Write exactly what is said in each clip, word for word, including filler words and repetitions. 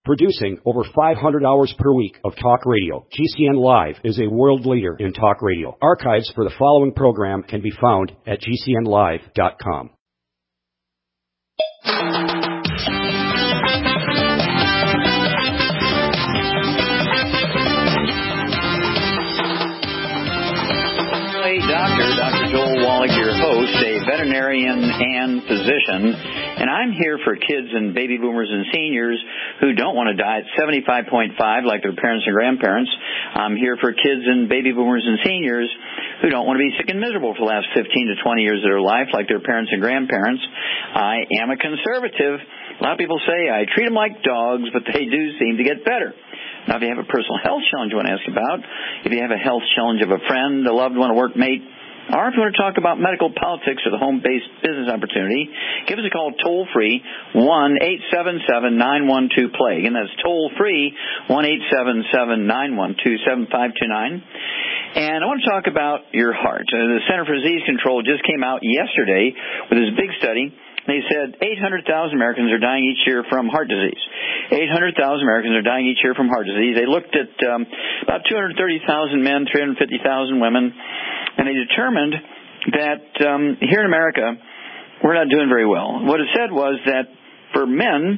Producing over five hundred hours per week of talk radio, G C N Live is a world leader in talk radio. Archives for the following program can be found at G C N live dot com. Doctor, Doctor Joel Wallach, your host, a veterinarian and physician, and I'm here for kids and baby boomers and seniors who don't want to die at seventy-five point five like their parents and grandparents. I'm here for kids and baby boomers and seniors who don't want to be sick and miserable for the last fifteen to twenty years of their life like their parents and grandparents. I am a conservative. A lot of people say I treat them like dogs, but they do seem to get better. Now, if you have a personal health challenge you want to ask about, if you have a health challenge of a friend, a loved one, a workmate, or if you want to talk about medical politics or the home-based business opportunity, give us a call toll-free, one eight seven seven, nine one two, play. Again, that's toll-free, one eight seven seven, nine one two, seven five two nine. And I want to talk about your heart. Uh, the Center for Disease Control just came out yesterday with this big study. They said eight hundred thousand Americans are dying each year from heart disease. eight hundred thousand Americans are dying each year from heart disease. They looked at um, about two hundred thirty thousand men, three hundred fifty thousand women, and they determined that um, here in America, we're not doing very well. What it said was that for men,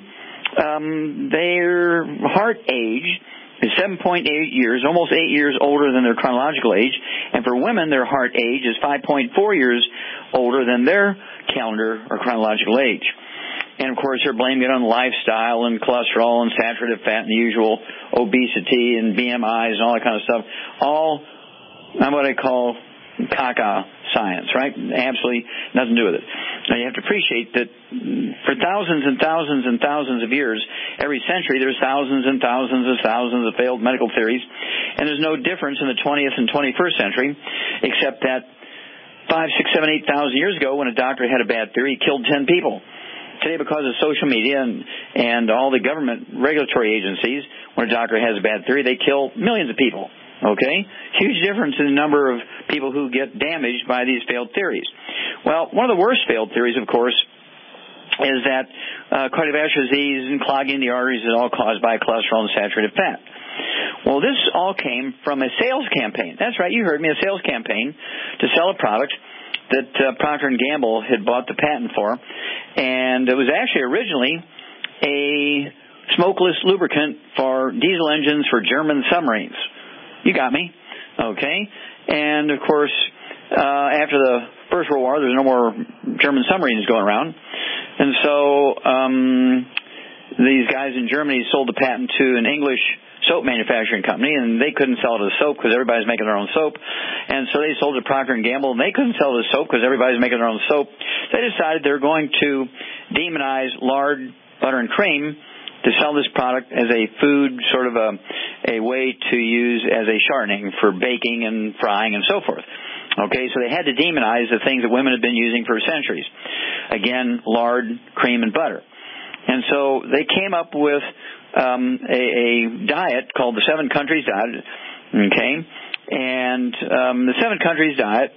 um, their heart age is seven point eight years, almost eight years older than their chronological age, and for women, their heart age is five point four years older than their calendar or chronological age. And, of course, they're blaming it on lifestyle and cholesterol and saturated fat and the usual obesity and B M Is and all that kind of stuff. All what I call caca science, right? Absolutely nothing to do with it. Now, you have to appreciate that for thousands and thousands and thousands of years, every century, there's thousands and thousands and thousands of failed medical theories, and there's no difference in the twentieth and twenty-first century, except that five, six, seven, eight thousand years ago, when a doctor had a bad theory, he killed ten people. Today, because of social media and, and all the government regulatory agencies, when a doctor has a bad theory, they kill millions of people. Okay? Huge difference in the number of people who get damaged by these failed theories. Well, one of the worst failed theories, of course, is that uh, cardiovascular disease and clogging the arteries is all caused by cholesterol and saturated fat. Well, this all came from a sales campaign. That's right, you heard me, a sales campaign to sell a product that uh, Procter and Gamble had bought the patent for, and it was actually originally a smokeless lubricant for diesel engines for German submarines. You got me, okay? And, of course, uh, after the First World War, there's no more German submarines going around, and so um, these guys in Germany sold the patent to an English soap manufacturing company, and they couldn't sell it as soap because everybody's making their own soap. And so they sold it to Procter and Gamble, and they couldn't sell it as soap because everybody's making their own soap. They decided they're going to demonize lard, butter, and cream to sell this product as a food, sort of a, a way to use as a shortening for baking and frying and so forth. Okay, so they had to demonize the things that women had been using for centuries. Again, lard, cream, and butter. And so they came up with um, a, a diet called the Seven Countries Diet, okay? And um, the Seven Countries Diet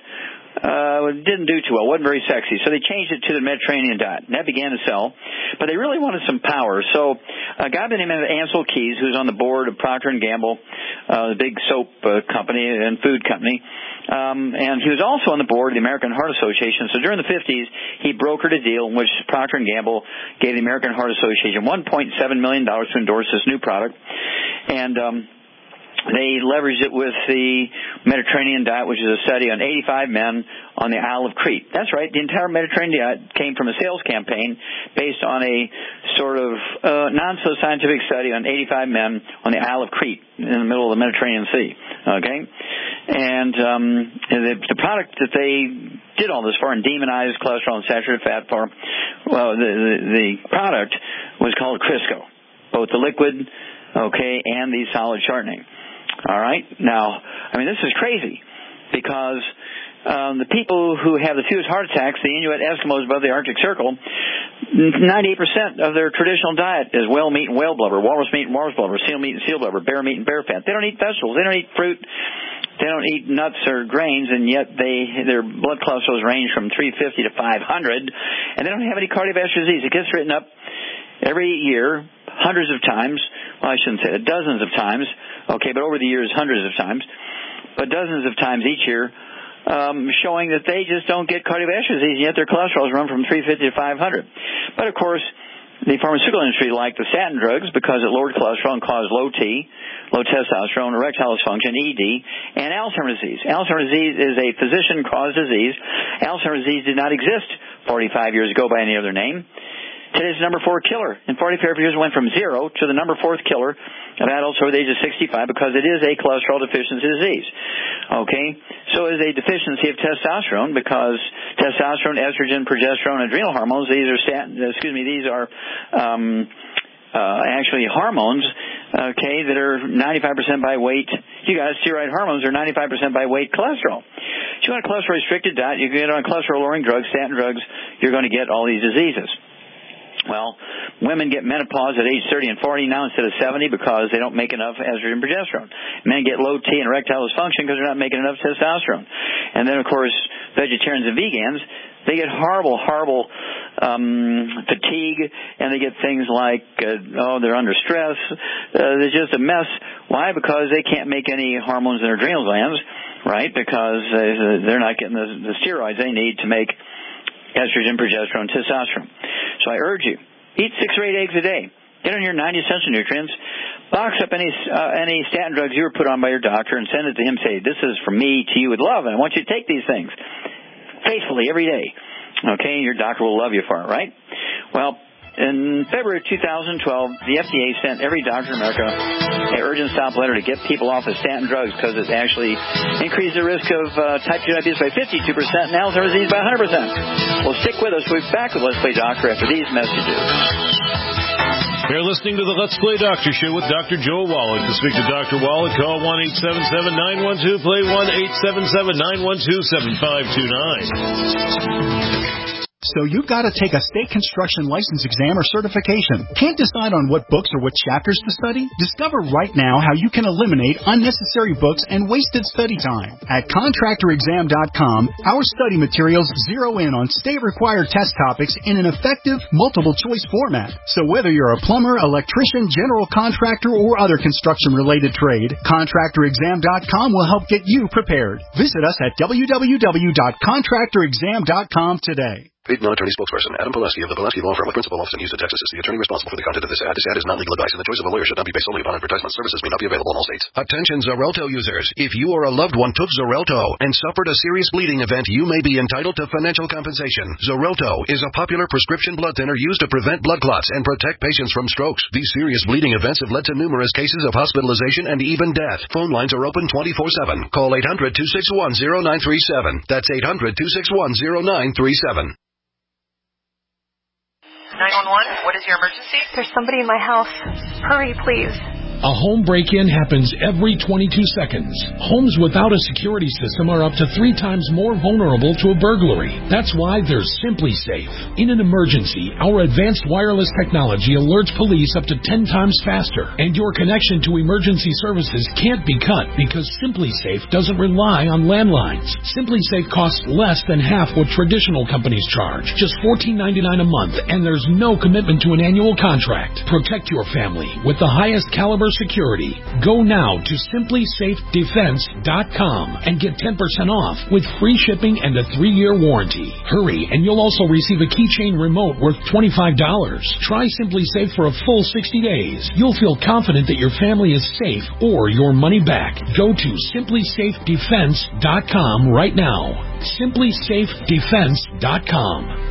uh, didn't do too well, wasn't very sexy, so they changed it to the Mediterranean diet, and that began to sell. But they really wanted some power, so a guy by the name of Ansel Keys, who's on the board of Procter and Gamble, uh, the big soap uh, company and food company, Um, and he was also on the board of the American Heart Association. So during the fifties, he brokered a deal in which Procter and Gamble gave the American Heart Association one point seven million dollars to endorse this new product. And um, they leveraged it with the Mediterranean diet, which is a study on eighty-five men on the Isle of Crete. That's right. The entire Mediterranean diet came from a sales campaign based on a sort of uh, non-so-scientific study on eighty-five men on the Isle of Crete in the middle of the Mediterranean Sea. Okay? And um, the, the product that they did all this for and demonized cholesterol and saturated fat for, well, the, the, the product was called Crisco, both the liquid, okay, and the solid shortening. All right? Now, I mean, this is crazy because um, the people who have the fewest heart attacks, the Inuit Eskimos above the Arctic Circle, ninety-eight percent of their traditional diet is whale meat and whale blubber, walrus meat and walrus blubber, seal meat and seal blubber, bear meat and bear fat. They don't eat vegetables. They don't eat fruit. They don't eat nuts or grains, and yet they their blood cholesterols range from three fifty to five hundred, and they don't have any cardiovascular disease. It gets written up every year, hundreds of times, well, I shouldn't say that, dozens of times, okay, but over the years, hundreds of times, but dozens of times each year, um, showing that they just don't get cardiovascular disease, yet their cholesterol has run from three fifty to five hundred. But, of course, the pharmaceutical industry liked the statin drugs because it lowered cholesterol and caused low T, low testosterone, erectile dysfunction, E D, and Alzheimer's disease. Alzheimer's disease is a physician-caused disease. Alzheimer's disease did not exist forty-five years ago by any other name. Today's the number four killer. In forty-five years, it went from zero to the number fourth killer of adults over the age of sixty-five because it is a cholesterol deficiency disease. Okay? So it is a deficiency of testosterone because testosterone, estrogen, progesterone, adrenal hormones, these are statin, excuse me, these are um, uh, actually hormones, okay, that are ninety-five percent by weight. You guys, steroid hormones are ninety-five percent by weight cholesterol. If you want a cholesterol-restricted diet, you get on cholesterol-lowering drugs, statin drugs, you're going to get all these diseases. Well, women get menopause at age thirty and forty now instead of seventy because they don't make enough estrogen and progesterone. Men get low T and erectile dysfunction because they're not making enough testosterone. And then, of course, vegetarians and vegans, they get horrible, horrible um, fatigue, and they get things like, uh, oh, they're under stress. Uh, they're just a mess. Why? Because they can't make any hormones in their adrenal glands, right? Because uh, they're not getting the, the steroids they need to make estrogen, progesterone, testosterone. So I urge you, eat six or eight eggs a day. Get on your ninety essential nutrients. Box up any uh, any statin drugs you were put on by your doctor and send it to him. Say, this is from me to you with love, and I want you to take these things faithfully every day. Okay? Your doctor will love you for it, right? Well, in February of two thousand twelve, the F D A sent every doctor in America an urgent stop letter to get people off of statin drugs because it actually increased the risk of uh, type two diabetes by fifty-two percent and Alzheimer's disease by one hundred percent. Well, stick with us. We'll be back with Let's Play Doctor after these messages. You're listening to the Let's Play Doctor Show with Doctor Joe Wallach. To speak to Doctor Wallach, call one eight seven seven, nine one two, play one eight seven seven, nine one two, seven five two nine. So you've got to take a state construction license exam or certification. Can't decide on what books or what chapters to study? Discover right now how you can eliminate unnecessary books and wasted study time. At contractor exam dot com, our study materials zero in on state-required test topics in an effective, multiple-choice format. So whether you're a plumber, electrician, general contractor, or other construction-related trade, contractor exam dot com will help get you prepared. Visit us at w w w dot contractor exam dot com today. Paid non-attorney spokesperson Adam Pileski of the Pileski Law Firm with principal office in Houston, Texas is the attorney responsible for the content of this ad. This ad is not legal advice, and the choice of a lawyer should not be based solely upon advertisement. Services may not be available in all states. Attention Xarelto users. If you or a loved one took Xarelto and suffered a serious bleeding event, you may be entitled to financial compensation. Xarelto is a popular prescription blood thinner used to prevent blood clots and protect patients from strokes. These serious bleeding events have led to numerous cases of hospitalization and even death. Phone lines are open twenty-four seven. Call eight hundred, two six one, zero nine three seven. That's eight hundred, two six one, zero nine three seven. nine one one, what is your emergency? There's somebody in my house. Hurry, please. A home break-in happens every twenty-two seconds. Homes without a security system are up to three times more vulnerable to a burglary. That's why there's SimpliSafe. In an emergency, our advanced wireless technology alerts police up to ten times faster, and your connection to emergency services can't be cut because SimpliSafe doesn't rely on landlines. SimpliSafe costs less than half what traditional companies charge, just fourteen ninety-nine a month, and there's no commitment to an annual contract. Protect your family with the highest caliber security. Go now to simply safe defense dot com and get ten percent off with free shipping and a three-year warranty. Hurry, and you'll also receive a keychain remote worth twenty-five dollars. Try SimpliSafe for a full sixty days. You'll feel confident that your family is safe or your money back. Go to simply safe defense dot com right now. simply safe defense dot com.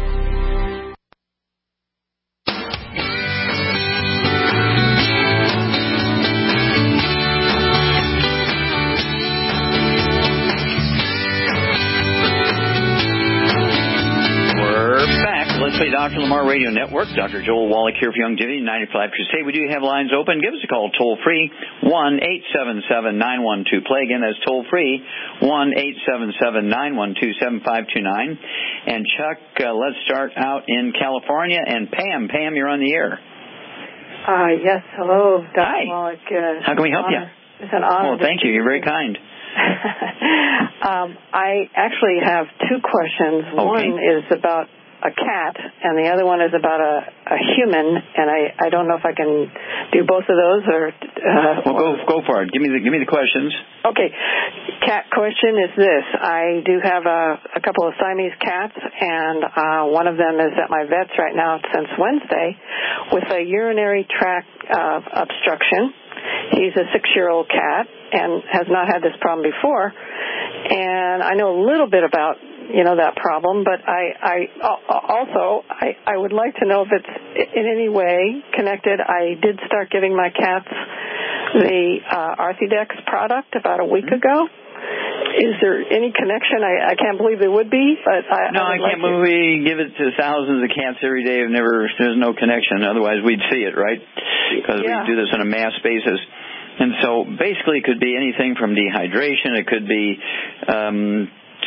Doctor Lamar Radio Network. Doctor Joel Wallach here for Youngevity ninety-five Crusade. We do have lines open. Give us a call toll free, one eight seven seven, nine one two, play. Again, that's toll free, one eight seven seven, nine one two, seven five two nine. And Chuck, uh, let's start out in California. And Pam, Pam, you're on the air. Uh, yes, hello, Doctor Hi. Wallach. Uh, How can we help honor. you? It's an honor. Well, thank you. You're very kind. um, I actually have two questions. Okay. One is about a cat, and the other one is about a, a human, and I, I don't know if I can do both of those or. Uh, well, go go for it. Give me the give me the questions. Okay, cat question is this: I do have a, a couple of Siamese cats, and uh, one of them is at my vet's right now since Wednesday with a urinary tract uh, obstruction. He's a six-year-old cat and has not had this problem before. And I know a little bit about, you know, that problem, but I, I also, I, I would like to know if it's in any way connected. I did start giving my cats the uh, Arthidex product about a week ago. Is there any connection? I, I can't believe there would be, but I No, I, I can't believe we give it to thousands of cats every day. I've never, there's no connection. Otherwise, we'd see it, right? Because yeah. we do this on a mass basis. And so basically it could be anything from dehydration. It could be um,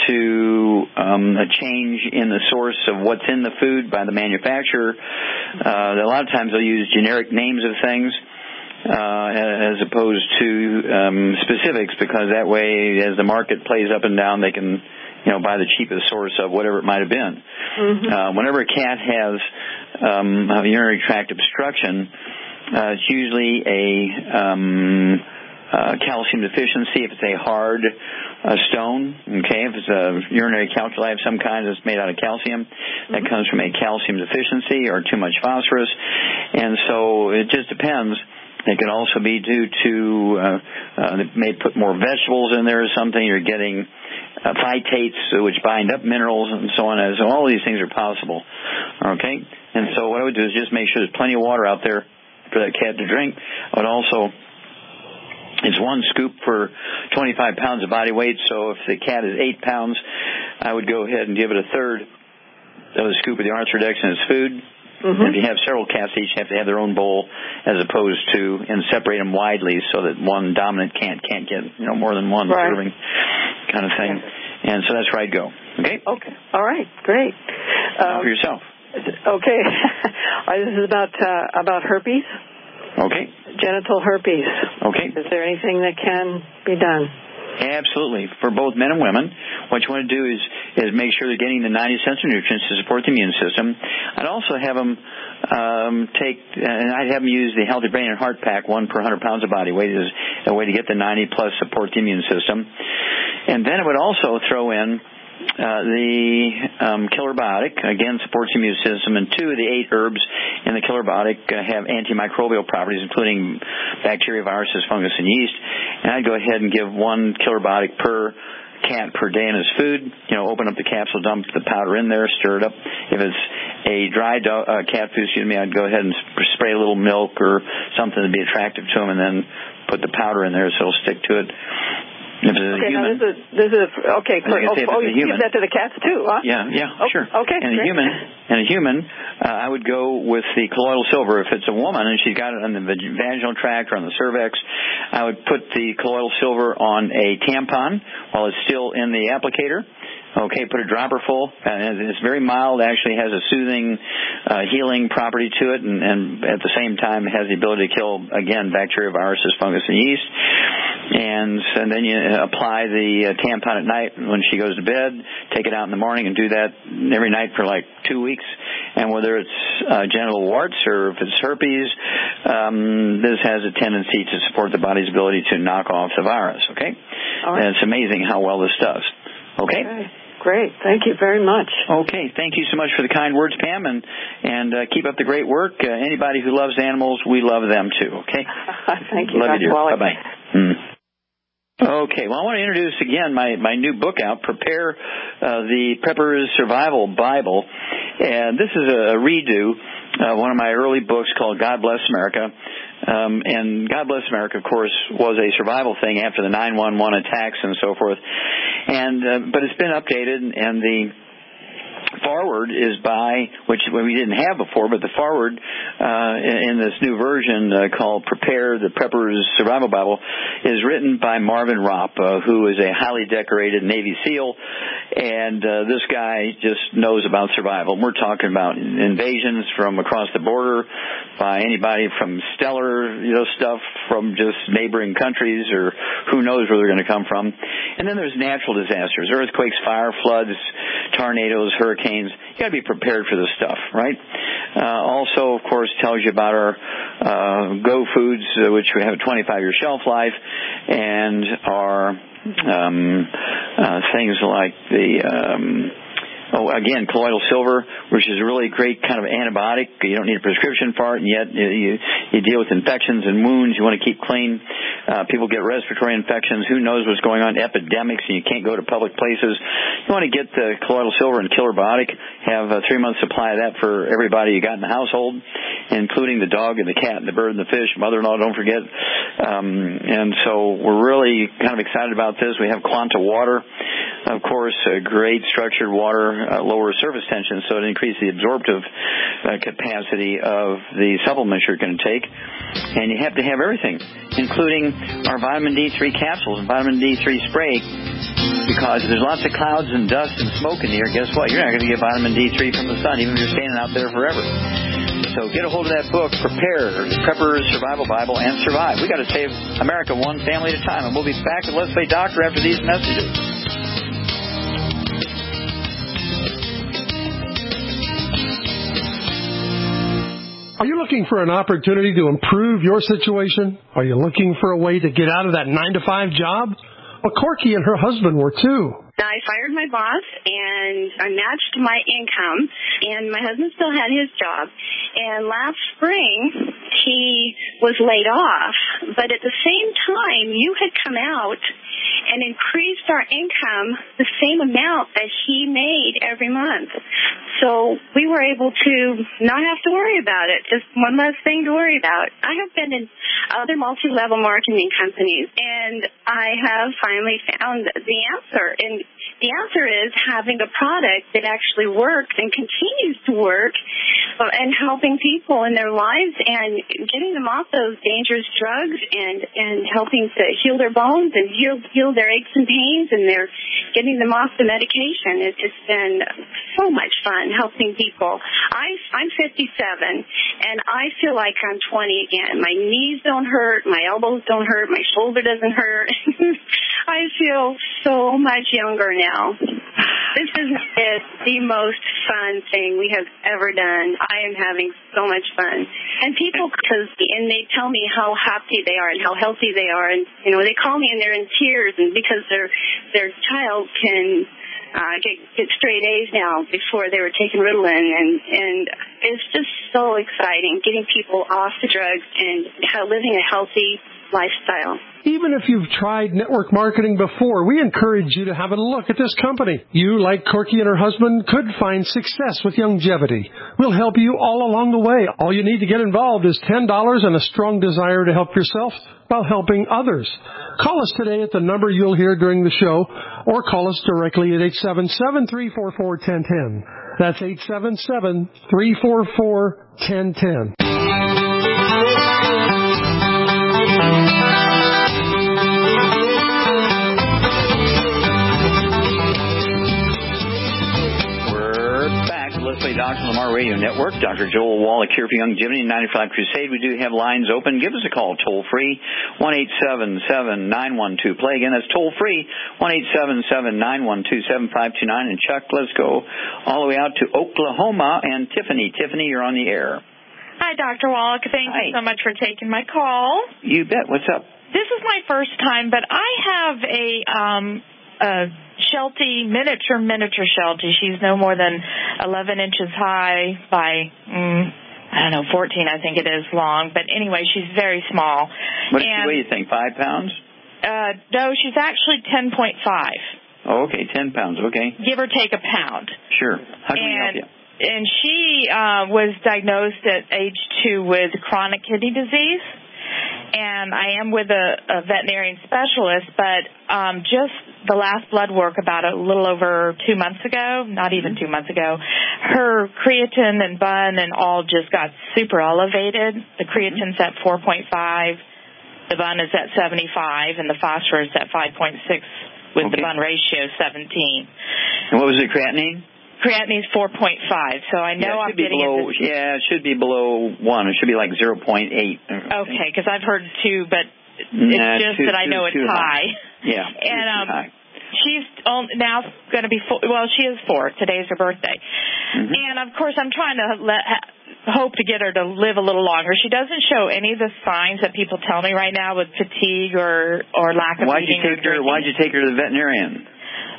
to um, a change in the source of what's in the food by the manufacturer. Uh, a lot of times they'll use generic names of things. Uh, as opposed to um, specifics, because that way, as the market plays up and down, they can, you know, buy the cheapest source of whatever it might have been. Mm-hmm. Uh, whenever a cat has um, a urinary tract obstruction, uh, it's usually a um, uh, calcium deficiency. If it's a hard uh, stone, okay, if it's a urinary calculi of some kind that's made out of calcium, mm-hmm. that comes from a calcium deficiency or too much phosphorus, and so it just depends. It could also be due to, uh, uh, they may put more vegetables in there or something. You're getting uh, phytates, which bind up minerals and so on. So all these things are possible. Okay? And so what I would do is just make sure there's plenty of water out there for that cat to drink. I would also, it's one scoop for twenty-five pounds of body weight. So if the cat is eight pounds, I would go ahead and give it a third of a scoop of the Arthrodex in its food. Mm-hmm. If you have several cats, each have to have their own bowl, as opposed to, and separate them widely so that one dominant cat can't get, you know, more than one right. serving kind of thing. And so that's where I'd go. Okay? Okay. All right. Great. Now um, for yourself. Okay. This is about uh, about herpes. Okay. Genital herpes. Okay. Is there anything that can be done? Absolutely. For both men and women, what you want to do is, is make sure they're getting the ninety essential nutrients to support the immune system. I'd also have them um, take, and I'd have them use the Healthy Brain and Heart Pack, one per one hundred pounds of body weight, is a way to get the ninety plus support the immune system. And then I would also throw in Uh, the um, Killer Biotic, again, supports the immune system, and two of the eight herbs in the Killer Biotic uh, have antimicrobial properties, including bacteria, viruses, fungus, and yeast. And I'd go ahead and give one Killer Biotic per cat per day in his food. You know, open up the capsule, dump the powder in there, stir it up. If it's a dry do- uh, cat food, excuse me, I'd go ahead and spray a little milk or something to be attractive to him, and then put the powder in there so it'll stick to it. If it's a okay, human, now this is, this is okay. For, oh, oh you give that to the cats too, huh? Yeah, yeah, oh, sure. Okay, and a great. human, and a human, uh, I would go with the colloidal silver. If it's a woman and she's got it on the vaginal tract or on the cervix, I would put the colloidal silver on a tampon while it's still in the applicator. Okay, put a dropper full. Uh, it's very mild. Actually has a soothing, uh, healing property to it, and, and at the same time has the ability to kill, again, bacteria, viruses, fungus, and yeast. And, and then you apply the uh, tampon at night when she goes to bed. Take it out in the morning and do that every night for like two weeks. And whether it's uh, genital warts or if it's herpes, um, this has a tendency to support the body's ability to knock off the virus. Okay, all right. And it's amazing how well this does. Okay. okay. Great. Thank you very much. Okay. Thank you so much for the kind words, Pam, and and uh, keep up the great work. Uh, anybody who loves animals, we love them too. Okay. Thank you. Love you, dear. Bye bye. Mm. Okay. Well, I want to introduce again my my new book out, Prepare uh, the Prepper's Survival Bible, and this is a redo. Uh, one of my early books called God Bless America. Um, and God Bless America, of course, was a survival thing after the nine one one attacks and so forth. And uh, but it's been updated, and the forward is by, which we didn't have before, but the forward uh, in this new version uh, called Prepare the Prepper's Survival Bible is written by Marvin Ropp, uh, who is a highly decorated Navy SEAL, and uh, this guy just knows about survival. We're talking about invasions from across the border by anybody from stellar, you know, stuff from just neighboring countries or who knows where they're going to come from. And then there's natural disasters, earthquakes, fire, floods, tornadoes, hurricanes. You got to be prepared for this stuff, right? Uh, also, of course, tells you about our uh, Go Foods, uh, which we have a twenty-five year shelf life, and our um, uh, things like the um, Oh, again, colloidal silver, which is a really great kind of antibiotic. You don't need a prescription for it, and yet you, you deal with infections and wounds. You want to keep clean. Uh, people get respiratory infections. Who knows what's going on? Epidemics, and you can't go to public places. You want to get the colloidal silver and Killer Biotic. Have a three-month supply of that for everybody you got in the household, including the dog and the cat and the bird and the fish. Mother-in-law, don't forget. Um, and so we're really kind of excited about this. We have Quanta Water, of course, a great structured water. Uh, lower surface tension, so it increases the absorptive uh, capacity of the supplements you're going to take. And you have to have everything, including our vitamin D three capsules and vitamin D three spray, because if there's lots of clouds and dust and smoke in the air, guess what? You're not going to get vitamin D three from the sun, even if you're standing out there forever. So get a hold of that book, Prepare, Prepper's Survival Bible, and Survive. We've got to save America one family at a time. And we'll be back with Let's Play Doctor after these messages. Are you looking for an opportunity to improve your situation? Are you looking for a way to get out of that nine to five job? Well, Corky and her husband were too. I fired my boss, and I matched my income, and my husband still had his job. And last spring, he was laid off. But at the same time, you had come out and increased our income the same amount that he made every month. So we were able to not have to worry about it, just one less thing to worry about. I have been in other multi-level marketing companies, and I have finally found the answer. And the answer is having a product that actually works and continues to work and helping people in their lives and getting them off those dangerous drugs and, and helping to heal their bones and heal, heal their aches and pains, and they're getting them off the medication. It's just been so much fun helping people. I, I'm fifty-seven, and I feel like I'm twenty again. My knees don't hurt, my elbows don't hurt, my shoulder doesn't hurt. I feel so much younger now. This is the most fun thing we have ever done. I am having so much fun. And people, cause, and they tell me how happy they are and how healthy they are. And, you know, they call me and they're in tears, and because their their child can uh, get, get straight A's now before they were taking Ritalin. And, and it's just so exciting getting people off the drugs and how, living a healthy lifestyle. Even if you've tried network marketing before, we encourage you to have a look at this company. You, like Corky and her husband, could find success with longevity. We'll help you all along the way. All you need to get involved is ten dollars and a strong desire to help yourself while helping others. Call us today at the number you'll hear during the show, or call us directly at eight seven seven, three four four, one zero one zero. That's eight seven seven, three four four, one zero one zero. Doctor Lamar Radio Network, Doctor Joel Wallach here for Youngevity ninety-five Crusade. We do have lines open. Give us a call toll free, one eight seven seven, nine one two, play. Again, that's toll free, one eight seven seven, nine one two, seven five two nine. And Chuck, let's go all the way out to Oklahoma. And Tiffany. Tiffany, you're on the air. Hi, Doctor Wallach. Thank Hi. you so much for taking my call. You bet. What's up? This is my first time, but I have a um a Sheltie, miniature, miniature Sheltie. She's no more than eleven inches high by, mm, I don't know, fourteen, I think it is, long. But anyway, she's very small. What does she weigh, you think, five pounds? Uh, no, she's actually ten point five. Oh, okay, ten pounds, okay. Give or take a pound. Sure. How can and, we help you? And she uh, was diagnosed at age two with chronic kidney disease. And I am with a, a veterinarian specialist, but um, just the last blood work about a little over two months ago, not even two months ago, her creatine and B U N and all just got super elevated. The creatine's at four point five, the B U N is at seventy-five, and the phosphorus at five point six with okay. the B U N ratio seventeen. And what was the creatinine? Creatinine is four point five, so I know yeah, I'm getting below, into... Yeah, it should be below one. It should be like zero point eight. Okay, because I've heard two, but it's nah, just too, that I too, know it's high. high. Yeah, and um, high. She's now going to be four. Well, she is four. Today's her birthday. Mm-hmm. And, of course, I'm trying to let, hope to get her to live a little longer. She doesn't show any of the signs that people tell me right now with fatigue or, or lack of why'd eating you take or her? Why'd you take her to the veterinarian?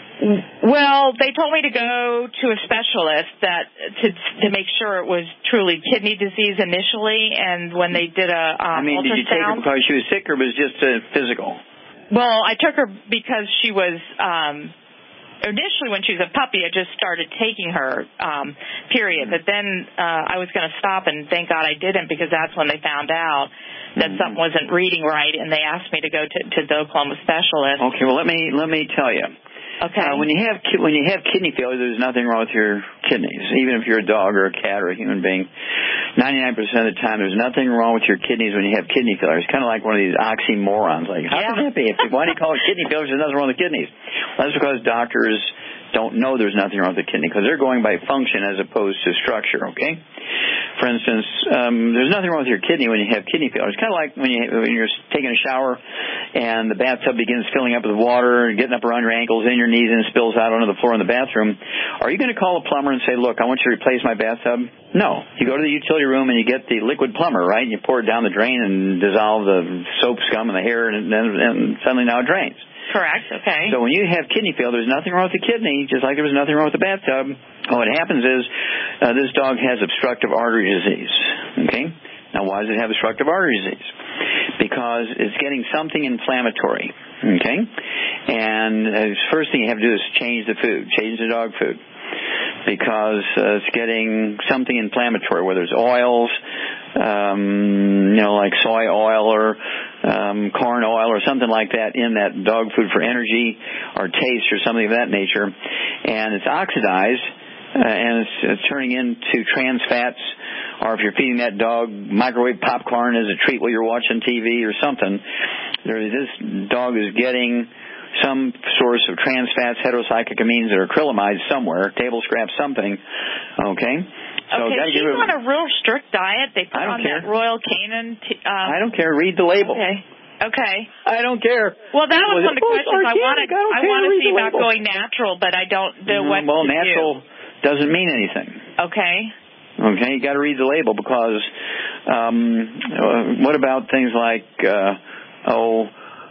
Well, they told me to go to a specialist that to to make sure it was truly kidney disease initially, and when they did a um, I mean, ultrasound. did you take her because she was sick, or was it just a physical? Well, I took her because she was um, initially when she was a puppy. I just started taking her, um, period. But then uh, I was going to stop, and thank God I didn't, because that's when they found out that mm-hmm. something wasn't reading right, and they asked me to go to, to the Oklahoma specialist. Okay, well let me let me tell you. Okay. Uh, when you have when you have kidney failure, there's nothing wrong with your kidneys. Even if you're a dog or a cat or a human being, ninety-nine percent of the time, there's nothing wrong with your kidneys when you have kidney failure. It's kind of like one of these oxymorons. Like, how yeah. can that be? Why do you call it kidney failure? There's nothing wrong with the kidneys. Well, that's because doctors don't know there's nothing wrong with the kidney, because they're going by function as opposed to structure. Okay. For instance, um, there's nothing wrong with your kidney when you have kidney failure. It's kind of like when, you, when you're taking a shower and the bathtub begins filling up with water, getting up around your ankles, in your knees, and it spills out onto the floor in the bathroom. Are you going to call a plumber and say, look, I want you to replace my bathtub? No. You go to the utility room and you get the liquid plumber, right? And you pour it down the drain and dissolve the soap scum in the hair, and, and, and suddenly now it drains. Correct, okay. So when you have kidney failure, there's nothing wrong with the kidney, just like there was nothing wrong with the bathtub. What happens is uh, this dog has obstructive artery disease, okay? Now, why does it have obstructive artery disease? Because it's getting something inflammatory, okay? And uh, the first thing you have to do is change the food, change the dog food, because uh, it's getting something inflammatory, whether it's oils, um, you know, like soy oil or um, corn oil or something like that in that dog food for energy or taste or something of that nature. And it's oxidized, uh, and it's, it's turning into trans fats, or if you're feeding that dog microwave popcorn as a treat while you're watching T V or something, there, this dog is getting some source of trans fats, heterocyclamines, or acrylamides somewhere, table scrap something, okay? So okay, she's her, on a real strict diet. They put I don't on care. that Royal Canin. T- um, I don't care. Read the label. Okay. Okay. I don't care. Well, that was, was one of the oh, questions I wanted. I, I want to see about label. going natural, but I don't know mm, what well, to natural do. doesn't mean anything. Okay. Okay, you got to read the label, because um, uh, what about things like uh, oh.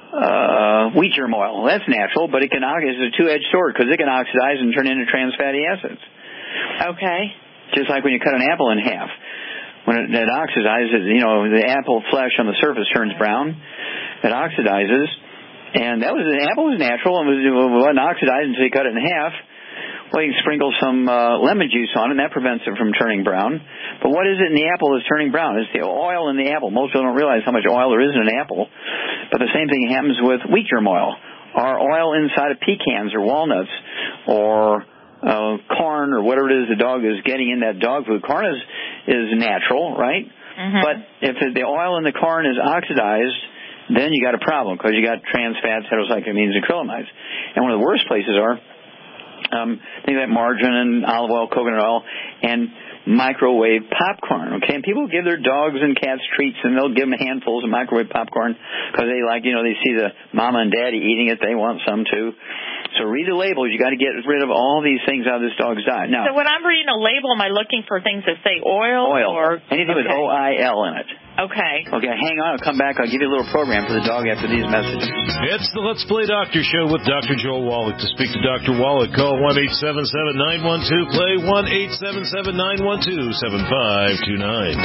Uh, wheat germ oil. That's natural, but it can it's a two-edged sword, because it can oxidize and turn into trans fatty acids. Okay. Just like when you cut an apple in half. When it, it oxidizes, you know, the apple flesh on the surface turns brown. It oxidizes, and that was the apple was natural and was it wasn't oxidized until you cut it in half. Well, you can sprinkle some uh, lemon juice on it, and that prevents it from turning brown. But what is it in the apple that's turning brown? It's the oil in the apple. Most people don't realize how much oil there is in an apple. But the same thing happens with wheat germ oil, or oil inside of pecans or walnuts, or uh, corn, or whatever it is the dog is getting in that dog food. Corn is, is natural, right? Mm-hmm. But if the oil in the corn is oxidized, then you got a problem, because you got trans fats, heterocyclamines, and acrylamides. And one of the worst places are Um, things like margarine and olive oil, coconut oil, and microwave popcorn, okay? And people give their dogs and cats treats, and they'll give them handfuls of microwave popcorn because they like, you know, they see the mama and daddy eating it. They want some, too. So read the labels. You got to get rid of all these things out of this dog's diet. Now, so when I'm reading a label, am I looking for things that say oil? Oil. Or anything okay. with O I L in it. Okay. Okay, hang on. I'll come back. I'll give you a little program for the dog after these messages. It's the Let's Play Doctor Show with Doctor Joel Wallach. To speak to Doctor Wallach, call one eight seven seven, nine one two, play, one eight seven seven, nine one two, seven five two nine.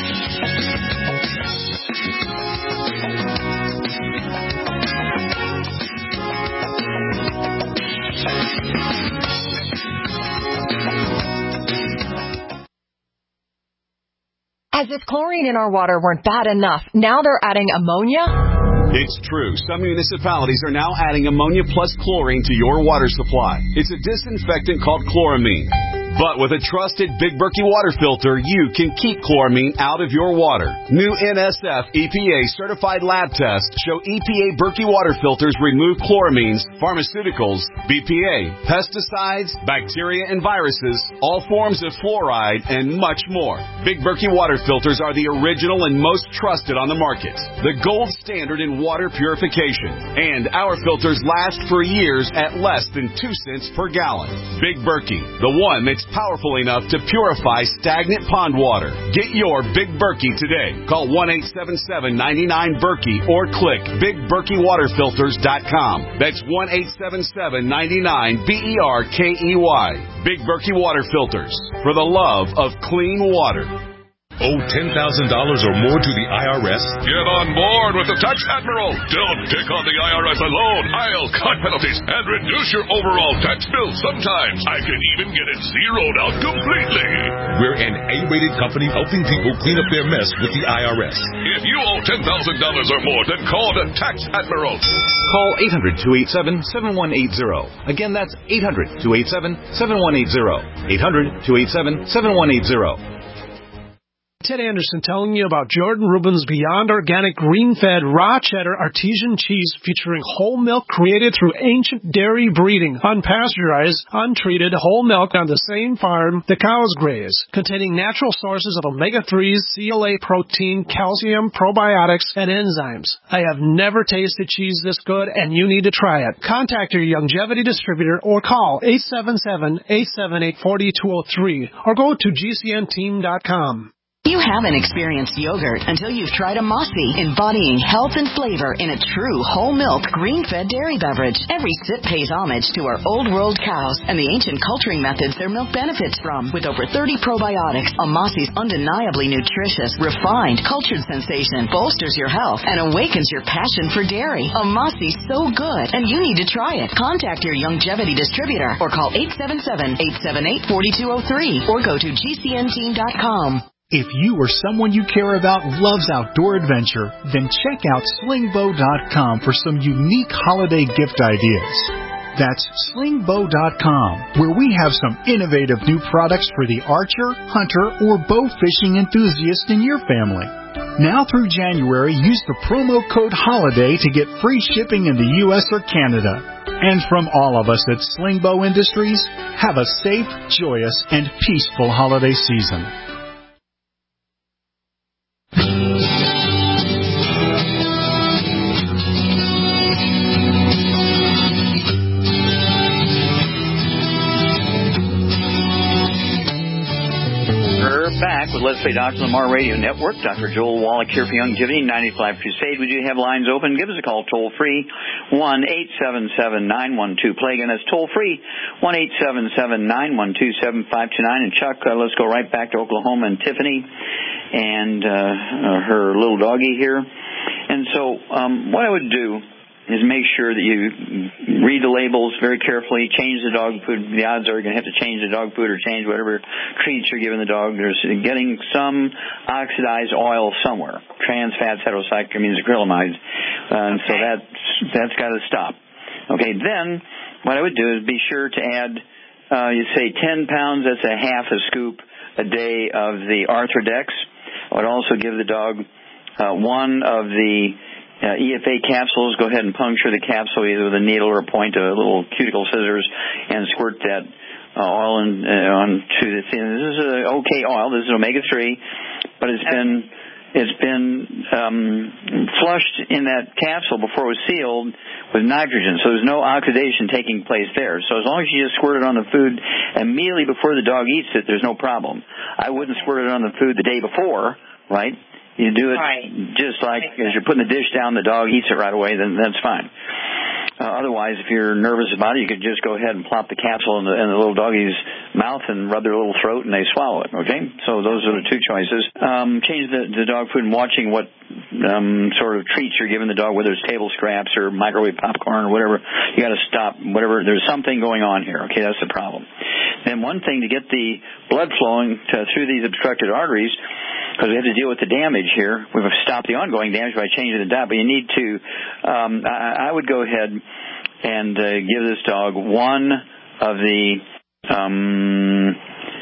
As if chlorine in our water weren't bad enough, now they're adding ammonia? It's true. Some municipalities are now adding ammonia plus chlorine to your water supply. It's a disinfectant called chloramine. But with a trusted Big Berkey water filter, you can keep chloramine out of your water. New N S F E P A certified lab tests show E P A Berkey water filters remove chloramines, pharmaceuticals, B P A, pesticides, bacteria and viruses, all forms of fluoride, and much more. Big Berkey water filters are the original and most trusted on the market. The gold standard in water purification. And our filters last for years at less than two cents per gallon. Big Berkey, the one that's powerful enough to purify stagnant pond water. Get your Big Berkey today. Call one eight seven seven, nine nine, Berkey or click big berkey water filters dot com. That's one eight seven seven, nine nine, B E R K E Y. Big Berkey Water Filters, for the love of clean water. Owe ten thousand dollars or more to the I R S? Get on board with the Tax Admiral. Don't take on the I R S alone. I'll cut penalties and reduce your overall tax bill. Sometimes I can even get it zeroed out completely. We're an A-rated company helping people clean up their mess with the I R S. If you owe ten thousand dollars or more, then call the Tax Admiral. Call eight hundred, two eight seven, seven one eight zero. Again, that's eight hundred, two eight seven, seven one eight zero. eight hundred, two eight seven, seven one eight zero. Ted Anderson telling you about Jordan Rubin's Beyond Organic Green-Fed Raw Cheddar Artesian Cheese featuring whole milk created through ancient dairy breeding, unpasteurized, untreated whole milk on the same farm the cows graze, containing natural sources of omega threes, C L A protein, calcium, probiotics, and enzymes. I have never tasted cheese this good, and you need to try it. Contact your Youngevity distributor or call eight seven seven, eight seven eight, four two zero three or go to G C N team dot com. You haven't experienced yogurt until you've tried a Mossy, embodying health and flavor in a true whole milk, green-fed dairy beverage. Every sip pays homage to our old world cows and the ancient culturing methods their milk benefits from. With over thirty probiotics, a Mossy's undeniably nutritious, refined, cultured sensation bolsters your health and awakens your passion for dairy. A Mossy's so good, and you need to try it. Contact your Youngevity distributor or call eight seven seven, eight seven eight, four two zero three or go to G C N team dot com. If you or someone you care about loves outdoor adventure, then check out sling bow dot com for some unique holiday gift ideas. That's sling bow dot com, where we have some innovative new products for the archer, hunter, or bow fishing enthusiast in your family. Now through January, use the promo code HOLIDAY to get free shipping in the U S or Canada. And from all of us at Sling Bow Industries, have a safe, joyous, and peaceful holiday season. Back with Let's Play Doctor Lamar Radio Network. Doctor Joel Wallach here for Youngevity, ninety-five Crusade. We do have lines open. Give us a call toll free, one eight seven seven, nine one two, play. Again, that's toll free, one eight seven seven, nine one two, seven five two nine. And Chuck, uh, let's go right back to Oklahoma and Tiffany and uh, uh, her little doggie here. And so um, what I would do is make sure that you read the labels very carefully, change the dog food. The odds are you're going to have to change the dog food or change whatever treats you're giving the dog. There's getting some oxidized oil somewhere, trans fats, heterocyclamines, acrylamides, uh, and so that, that's got to stop. Okay, then what I would do is be sure to add, uh, you say ten pounds, that's a half a scoop a day of the Arthrodex. I would also give the dog uh, one of the Uh, E F A capsules. Go ahead and puncture the capsule either with a needle or a point, a little cuticle scissors, and squirt that uh, oil in, uh, onto the thing. This is an okay oil. This is omega three, but it's been it's been um, flushed in that capsule before it was sealed with nitrogen, so there's no oxidation taking place there. So as long as you just squirt it on the food immediately before the dog eats it, there's no problem. I wouldn't squirt it on the food the day before, right? You do it right. Just like as you're putting the dish down, the dog eats it right away, then that's fine. Uh, otherwise, if you're nervous about it, you could just go ahead and plop the capsule in the, in the little doggy's mouth and rub their little throat, and they swallow it, okay? So those are the two choices. Um, change the, the dog food and watching what um, sort of treats you're giving the dog, whether it's table scraps or microwave popcorn or whatever. You got to stop whatever. There's something going on here, okay? That's the problem. Then one thing to get the blood flowing to, through these obstructed arteries, because we have to deal with the damage here. We've stopped the ongoing damage by changing the diet, but you need to, um, I, I would go ahead and uh, give this dog one of the um,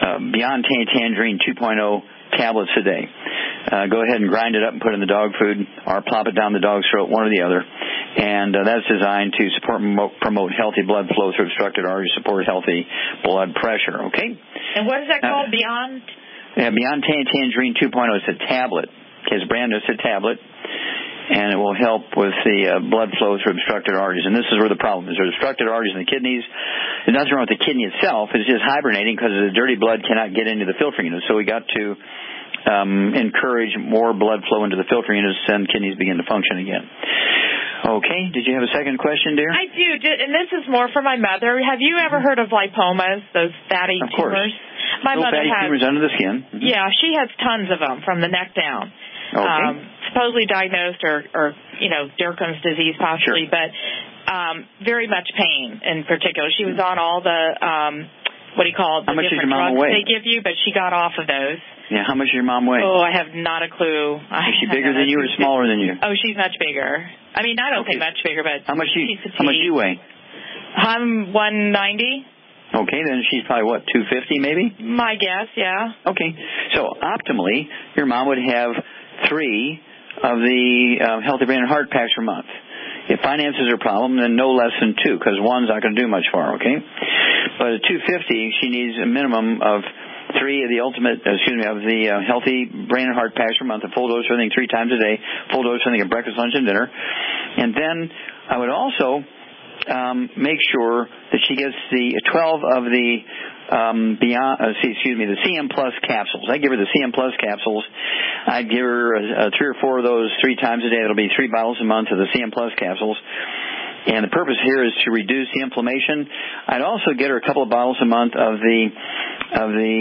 uh, Beyond Tangerine two point oh tablets a day. Uh, go ahead and grind it up and put it in the dog food, or plop it down the dog's throat, one or the other. And uh, that's designed to support and promote healthy blood flow through obstructed arteries, support healthy blood pressure. Okay. And what is that called? Uh, Beyond? Yeah, Beyond Tangerine two point oh. It's a tablet. It's a brand new. It's a tablet. And it will help with the uh, blood flow through obstructed arteries. And this is where the problem is. There's obstructed arteries in the kidneys. There's nothing wrong with the kidney itself. It's just hibernating because the dirty blood cannot get into the filtering unit. So we got to um, encourage more blood flow into the filtering units, and kidneys begin to function again. Okay. Did you have a second question, dear? I do. And this is more for my mother. Have you ever heard of lipomas, those fatty of course. tumors? My Little mother fatty has, tumors under the skin. Mm-hmm. Yeah, she has tons of them from the neck down. Okay. Um, supposedly diagnosed or, or, you know, Derkham's disease possibly, sure. but um, very much pain in particular. She was on all the, um, what do you call it, the how much different is your mom drugs weigh? they give you, but she got off of those. Yeah, how much does your mom weigh? Oh, I have not a clue. Is she bigger than you or smaller than you? Oh, she's much bigger. I mean, I don't okay. think much bigger, but how much you, she's how much you weigh? I'm one ninety. Okay, then she's probably, what, two fifty maybe? My guess, yeah. Okay. So, optimally, your mom would have three of the uh, Healthy Brain and Heart packs per month. If finances are a problem, then no less than two, because one's not going to do much for her, okay? But at two fifty, she needs a minimum of three of the ultimate, excuse me, of the uh, Healthy Brain and Heart packs per month, a full dose of everything three times a day, full dose of everything at breakfast, lunch, and dinner. And then I would also um, make sure that she gets the twelve of the um, beyond, uh, excuse me, the C M Plus capsules. I give her the C M Plus capsules. I'd give her uh, uh, three or four of those three times a day. That'll be three bottles a month of the C M Plus capsules. And the purpose here is to reduce the inflammation. I'd also get her a couple of bottles a month of the of the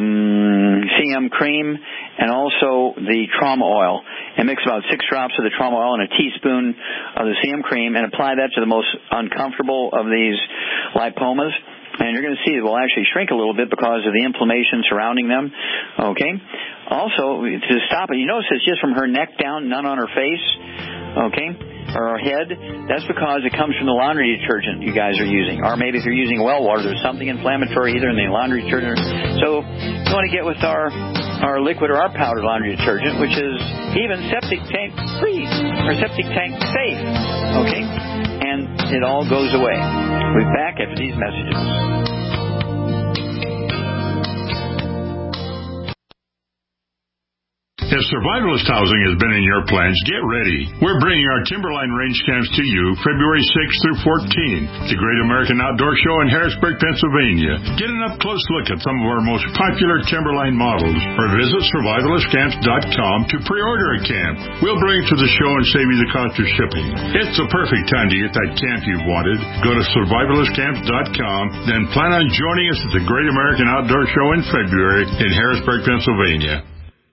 um, C M cream and also the trauma oil. And mix about six drops of the trauma oil and a teaspoon of the C M cream and apply that to the most uncomfortable of these lipomas. And you're going to see it will actually shrink a little bit because of the inflammation surrounding them. Okay. Also, to stop it, you notice it's just from her neck down, none on her face. Okay. Or her head. That's because it comes from the laundry detergent you guys are using. Or maybe if you're using well water, there's something inflammatory either in the laundry detergent. So you want to get with our our liquid or our powdered laundry detergent, which is even septic tank free or septic tank safe. Okay? And it all goes away. We'll be back after these messages. If survivalist housing has been in your plans, get ready. We're bringing our Timberline range camps to you February sixth through fourteenth, the Great American Outdoor Show in Harrisburg, Pennsylvania. Get an up-close look at some of our most popular Timberline models, or visit survivalist camps dot com to pre-order a camp. We'll bring it to the show and save you the cost of shipping. It's the perfect time to get that camp you've wanted. Go to survivalist camps dot com, then plan on joining us at the Great American Outdoor Show in February in Harrisburg, Pennsylvania.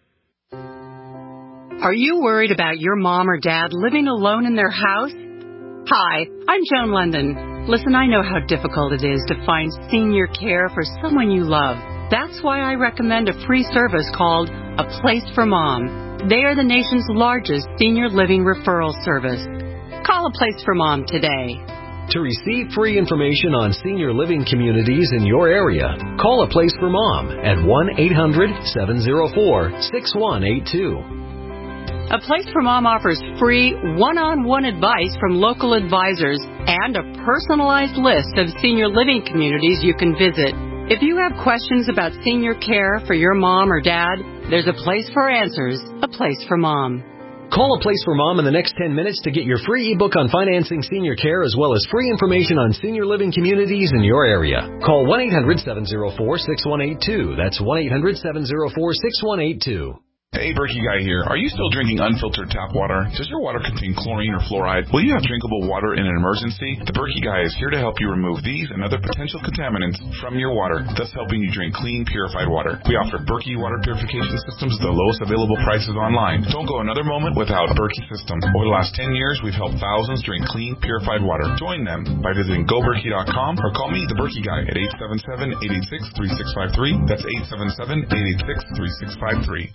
Are you worried about your mom or dad living alone in their house? Hi, I'm Joan London. Listen, I know how difficult it is to find senior care for someone you love. That's why I recommend a free service called A Place for Mom. They are the nation's largest senior living referral service. Call A Place for Mom today. To receive free information on senior living communities in your area, call A Place for Mom at one eight hundred seven oh four six one eight two. A Place for Mom offers free one-on-one advice from local advisors and a personalized list of senior living communities you can visit. If you have questions about senior care for your mom or dad, there's a place for answers, A Place for Mom. Call A Place for Mom in the next ten minutes to get your free ebook on financing senior care as well as free information on senior living communities in your area. Call one eight hundred seven oh four six one eight two. That's one eight hundred seven oh four six one eight two. Hey, Berkey Guy here. Are you still drinking unfiltered tap water? Does your water contain chlorine or fluoride? Will you have drinkable water in an emergency? The Berkey Guy is here to help you remove these and other potential contaminants from your water, thus helping you drink clean, purified water. We offer Berkey water purification systems at the lowest available prices online. Don't go another moment without a Berkey system. Over the last ten years, we've helped thousands drink clean, purified water. Join them by visiting go berkey dot com or call me, the Berkey Guy, at eight seven seven, eight eight six, three six five three. That's eight seven seven, eight eight six, three six five three.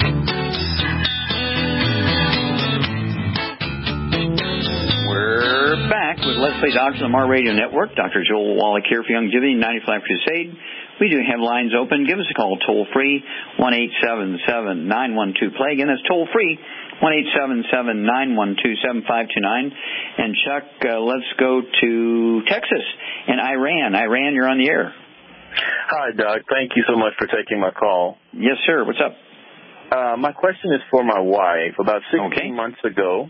We're Play Doctors on the Mar Radio Network. Doctor Joel Wallach here for Youngevity ninety-five Crusade. We do have lines open. Give us a call toll-free, one eight seven seven, nine one two, play. Again, that's toll-free, one eight seven seven, nine one two, seven five two nine. And, Chuck, uh, let's go to Texas and Iran. Iran, you're on the air. Hi, Doc. Thank you so much for taking my call. Yes, sir. What's up? Uh, my question is for my wife. About sixteen okay. months ago,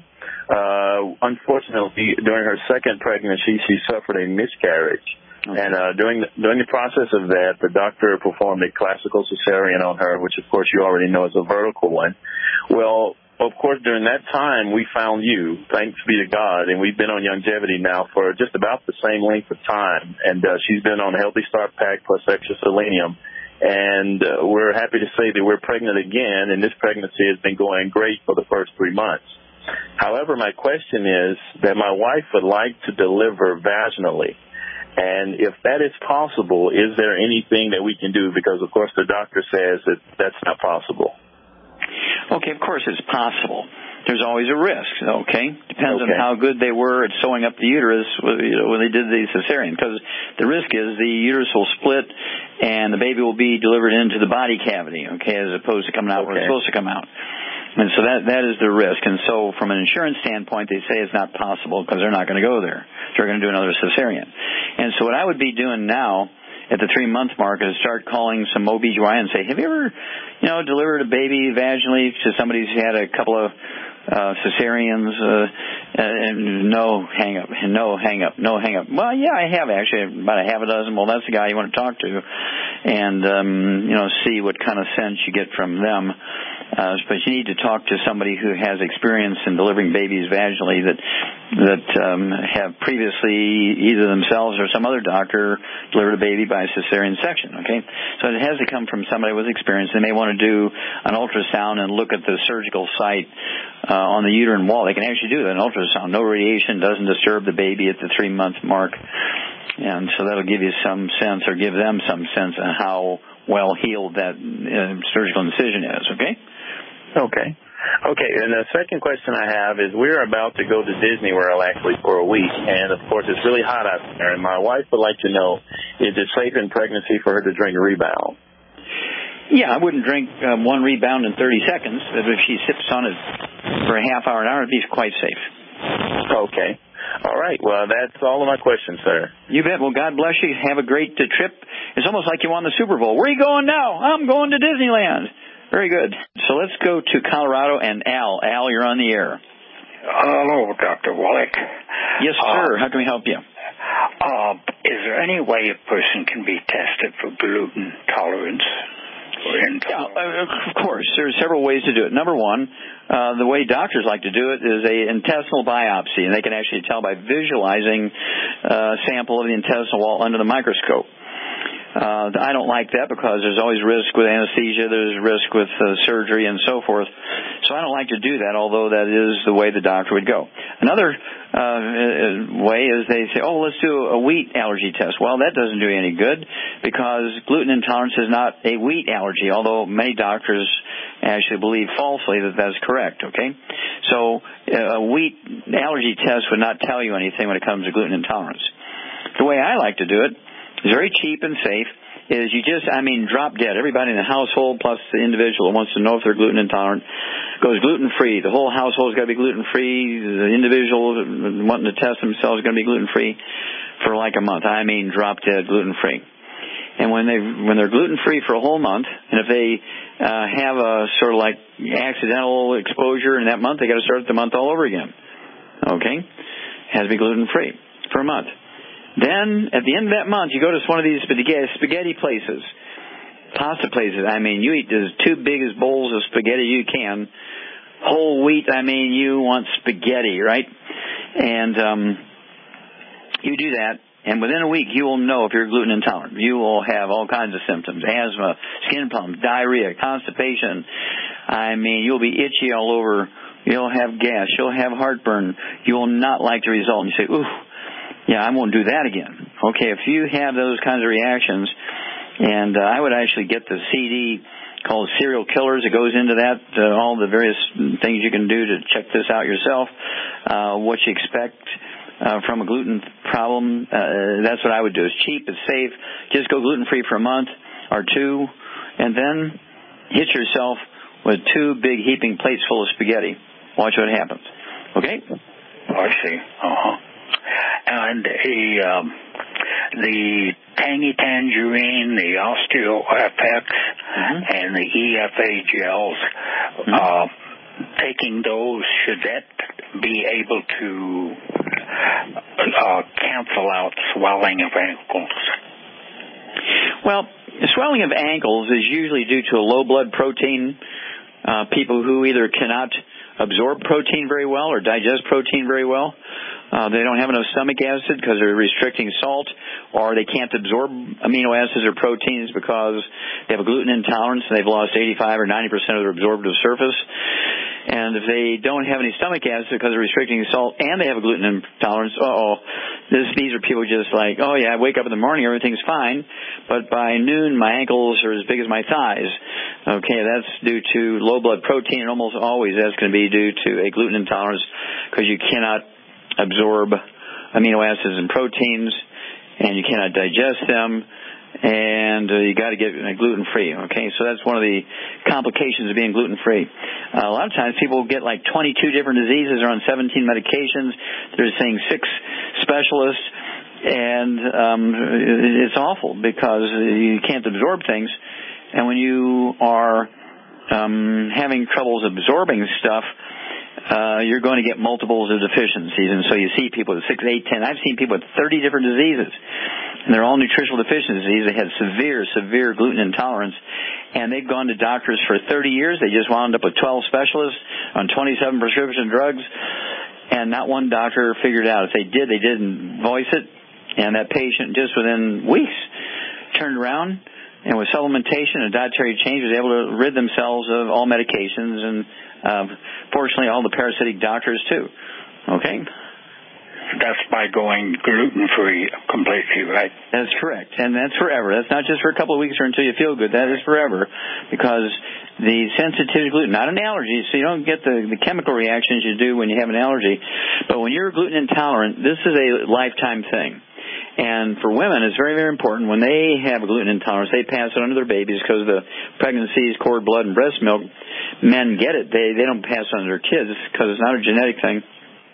uh, unfortunately, during her second pregnancy, she suffered a miscarriage. Okay. And uh, during the, during the process of that, the doctor performed a classical cesarean on her, which, of course, you already know is a vertical one. Well, of course, during that time, we found you, thanks be to God, and we've been on Youngevity now for just about the same length of time. And uh, she's been on Healthy Start Pack plus extra selenium. And uh, we're happy to say that we're pregnant again, and this pregnancy has been going great for the first three months. However, my question is that my wife would like to deliver vaginally. And if that is possible, is there anything that we can do? Because, of course, the doctor says that that's not possible. Okay, of course it's possible. There's always a risk, okay? Depends okay. on how good they were at sewing up the uterus you know, when they did the cesarean. Because the risk is the uterus will split and the baby will be delivered into the body cavity, okay, as opposed to coming out okay. where it's supposed to come out. And so that that is the risk. And so from an insurance standpoint, they say it's not possible because they're not going to go there. They're going to do another cesarean. And so what I would be doing now at the three-month mark is start calling some O B G Y N and say, have you ever, you know, delivered a baby vaginally to somebody who's had a couple of uh, cesareans? Uh, and no hang up, no hang up, no hang up. Well, yeah, I have actually, about a half a dozen. Well, that's the guy you want to talk to and, um, you know, see what kind of sense you get from them. Uh, but you need to talk to somebody who has experience in delivering babies vaginally that that um, have previously either themselves or some other doctor delivered a baby by cesarean section, okay? So it has to come from somebody with experience. They may want to do an ultrasound and look at the surgical site uh, on the uterine wall. They can actually do that, an ultrasound. No radiation, doesn't disturb the baby at the three-month mark. And so that'll give you some sense or give them some sense of how well healed that uh, surgical incision is, okay? Okay. Okay, and the second question I have is we're about to go to Disney World actually for a week, and of course it's really hot out there, and my wife would like to know, is it safe in pregnancy for her to drink Rebound? Yeah, I wouldn't drink um, one Rebound in thirty seconds, but if she sips on it for a half hour, an hour, it'd be quite safe. Okay. All right, well, that's all of my questions, sir. You bet. Well, God bless you. Have a great uh, trip. It's almost like you won the Super Bowl. Where are you going now? I'm going to Disneyland. Very good. So let's go to Colorado and Al. Al, you're on the air. Hello, Doctor Wallach. Yes, sir. Uh, How can we help you? Uh, is there any way a person can be tested for gluten tolerance? Or intolerance? Yeah, of course. There are several ways to do it. Number one, uh, the way doctors like to do it is a intestinal biopsy, and they can actually tell by visualizing a sample of the intestinal wall under the microscope. Uh, I don't like that because there's always risk with anesthesia, there's risk with uh, surgery and so forth. So I don't like to do that, although that is the way the doctor would go. Another uh, way is they say, oh, let's do a wheat allergy test. Well, that doesn't do you any good because gluten intolerance is not a wheat allergy, although many doctors actually believe falsely that that's correct, okay? So uh, a wheat allergy test would not tell you anything when it comes to gluten intolerance. The way I like to do it, it's very cheap and safe, is you just, I mean, drop dead. Everybody in the household plus the individual who wants to know if they're gluten intolerant goes gluten-free. The whole household's got to be gluten-free. The individual wanting to test themselves is going to be gluten-free for like a month. I mean, drop dead gluten-free. And when, they, when they're gluten-free for a whole month, and if they uh, have a sort of like accidental exposure in that month, they got to start the month all over again. Okay? Has to be gluten-free for a month. Then, at the end of that month, you go to one of these spaghetti places, pasta places. I mean, you eat as two biggest bowls of spaghetti you can. Whole wheat, I mean, you want spaghetti, right? And um, you do that, and within a week, you will know if you're gluten intolerant. You will have all kinds of symptoms, asthma, skin problems, diarrhea, constipation. I mean, you'll be itchy all over. You'll have gas. You'll have heartburn. You will not like the result. And you say, ooh. Yeah, I won't do that again. Okay, if you have those kinds of reactions, and uh, I would actually get the C D called Serial Killers. It goes into that, uh, all the various things you can do to check this out yourself, uh, what you expect uh, from a gluten problem, uh, that's what I would do. It's cheap, it's safe. Just go gluten-free for a month or two, and then hit yourself with two big heaping plates full of spaghetti. Watch what happens. Okay? I see. Uh-huh. And a, um, the Tangy Tangerine, the OsteoFX, mm-hmm. and the E F A gels, mm-hmm. uh, taking those, should that be able to uh, cancel out swelling of ankles? Well, swelling of ankles is usually due to a low blood protein. Uh, people who either cannot absorb protein very well or digest protein very well. Uh, they don't have enough stomach acid because they're restricting salt, or they can't absorb amino acids or proteins because they have a gluten intolerance and they've lost eighty-five or ninety percent of their absorptive surface. And if they don't have any stomach acid because they're restricting salt and they have a gluten intolerance, uh-oh, this, these are people just like, oh, yeah, I wake up in the morning, everything's fine, but by noon my ankles are as big as my thighs. Okay, that's due to low blood protein, and almost always that's going to be due to a gluten intolerance because you cannot absorb amino acids and proteins, and you cannot digest them, and uh, you got to get uh, gluten-free. Okay, so that's one of the complications of being gluten-free. Uh, a lot of times people get like twenty-two different diseases, are on seventeen medications. They're seeing six specialists, and um, it's awful because you can't absorb things, and when you are um, having troubles absorbing stuff, Uh, you're going to get multiples of deficiencies, and so you see people with six, eight, ten. I've seen people with thirty different diseases, and they're all nutritional deficiencies. They had severe, severe gluten intolerance, and they've gone to doctors for thirty years. They just wound up with twelve specialists on twenty-seven prescription drugs, and not one doctor figured it out. If they did, they didn't voice it, and that patient just within weeks turned around, and with supplementation and dietary change was able to rid themselves of all medications and Uh, fortunately, all the parasitic doctors, too. Okay? That's by going gluten-free completely, right? That's correct. And that's forever. That's not just for a couple of weeks or until you feel good. That is forever. Because the sensitivity to gluten, not an allergy, so you don't get the, the chemical reactions you do when you have an allergy. But when you're gluten intolerant, this is a lifetime thing. And for women, it's very, very important. When they have a gluten intolerance, they pass it on to their babies because the pregnancies, cord blood, and breast milk, men get it. They they don't pass it on to their kids because it's not a genetic thing.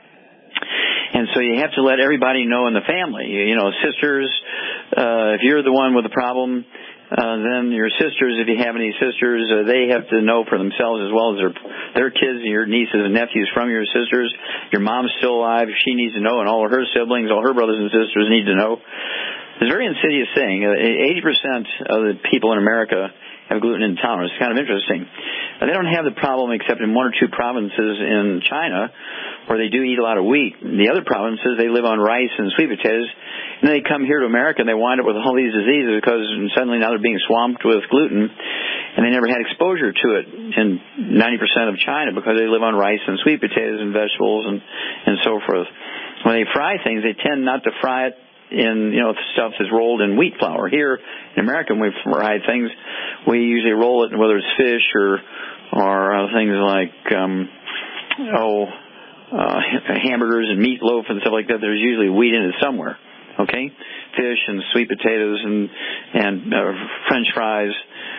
And so you have to let everybody know in the family. You, you know, sisters, uh, if you're the one with the problem, uh, then your sisters, if you have any sisters, uh, they have to know for themselves as well as their their kids, your nieces and nephews from your sisters. Your mom's still alive. She needs to know, and all of her siblings, all her brothers and sisters need to know. It's a very insidious thing. eighty percent of the people in America have gluten intolerance. It's kind of interesting. They don't have the problem except in one or two provinces in China where they do eat a lot of wheat. The other provinces, they live on rice and sweet potatoes. And then they come here to America and they wind up with all these diseases because suddenly now they're being swamped with gluten, and they never had exposure to it in ninety percent of China because they live on rice and sweet potatoes and vegetables and, and so forth. When they fry things, they tend not to fry it in, you know, stuff that's rolled in wheat flour. Here in America, when we fry things, we usually roll it, whether it's fish or or uh, things like, um, oh, uh, hamburgers and meatloaf and stuff like that. There's usually wheat in it somewhere. Okay, fish and sweet potatoes and and uh, French fries.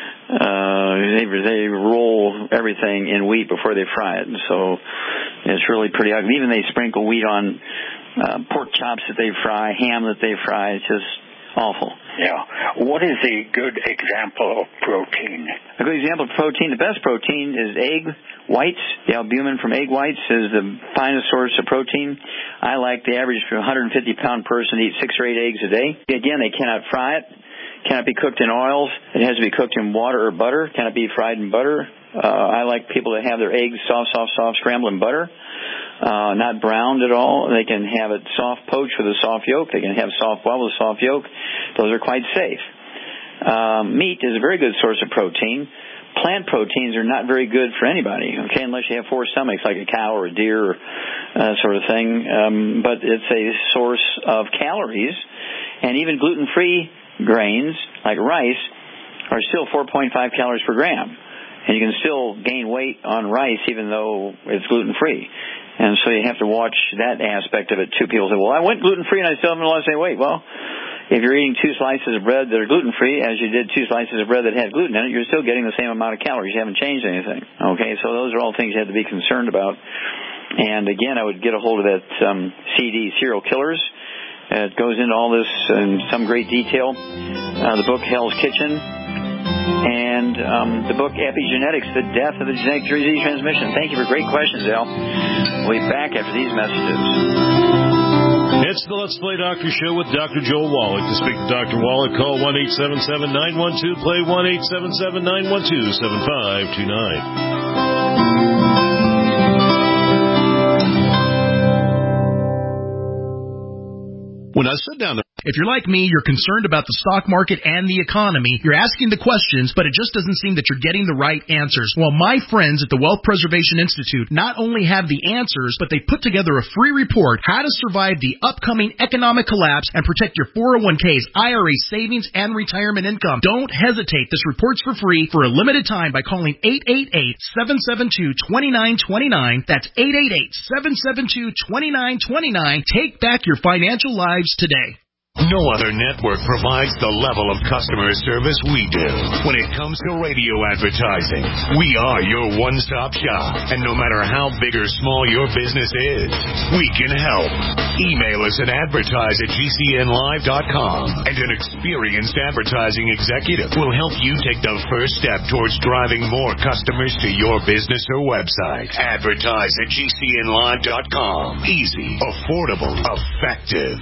Uh, they they roll everything in wheat before they fry it, and so it's really pretty ugly. Even they sprinkle wheat on uh, pork chops that they fry, ham that they fry. It's just awful. Yeah. What is a good example of protein? A good example of protein, the best protein is egg whites. The albumin from egg whites is the finest source of protein. I like the average one hundred fifty pound person to eat six or eight eggs a day. Again, they cannot fry it. Cannot be cooked in oils. It has to be cooked in water or butter. Cannot be fried in butter. Uh, I like people to have their eggs soft, soft, soft, scrambled in butter. Uh, not browned at all. They can have it soft poached with a soft yolk. They can have soft boiled with a soft yolk. Those are quite safe. Um, meat is a very good source of protein. Plant proteins are not very good for anybody, okay, unless you have four stomachs like a cow or a deer or uh, sort of thing. Um, but it's a source of calories. And even gluten-free grains like rice are still four point five calories per gram. And you can still gain weight on rice even though it's gluten-free. And so you have to watch that aspect of it, too. People say, well, I went gluten-free, and I still haven't lost any weight. Well, if you're eating two slices of bread that are gluten-free, as you did two slices of bread that had gluten in it, you're still getting the same amount of calories. You haven't changed anything. Okay, so those are all things you have to be concerned about. And, again, I would get a hold of that um, C D, Serial Killers. Uh, it goes into all this in some great detail. Uh, the book, Hell's Kitchen. And um, the book, Epigenetics, The Death of the Genetic Disease Transmission. Thank you for great questions, Al. We'll be back after these messages. It's the Let's Play Doctor Show with Doctor Joel Wallach. To speak to Doctor Wallach, call one eight seven seven, nine one two, play, one eight seven seven, nine one two, seven five two nine. When I sit down, if you're like me, you're concerned about the stock market and the economy. You're asking the questions, but it just doesn't seem that you're getting the right answers. Well, my friends at the Wealth Preservation Institute not only have the answers, but they put together a free report, How to Survive the Upcoming Economic Collapse and Protect Your four oh one k's, I R As, savings, and retirement income. Don't hesitate. This report's for free for a limited time by calling eight eight eight, seven seven two, two nine two nine. That's eight eight eight, seven seven two, two nine two nine. Take back your financial lives today. No other network provides the level of customer service we do. When it comes to radio advertising, we are your one-stop shop. And no matter how big or small your business is, we can help. Email us at advertise at g c n live dot com, and an experienced advertising executive will help you take the first step towards driving more customers to your business or website. Advertise at g c n live dot com. Easy, affordable, effective.